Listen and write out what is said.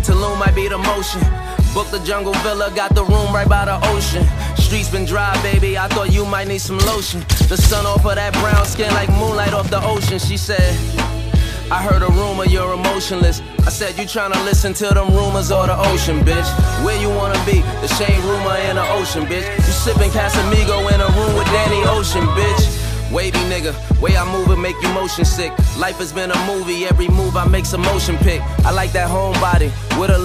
think Tulum might be the motion. Booked the jungle villa, got the room right by the ocean. Streets been dry, baby, I thought you might need some lotion. The sun off of that brown skin like moonlight off the ocean. She said, I heard a rumor you're emotionless. I said, you tryna listen to them rumors or the ocean, bitch? Where you wanna be? The shade rumor in the ocean, bitch. You sippin' Casamigo in a room with Danny Ocean, bitch. Wavy nigga, way I move it make you motion sick. Life has been a movie, every move I make's a motion pic. I like that homebody with a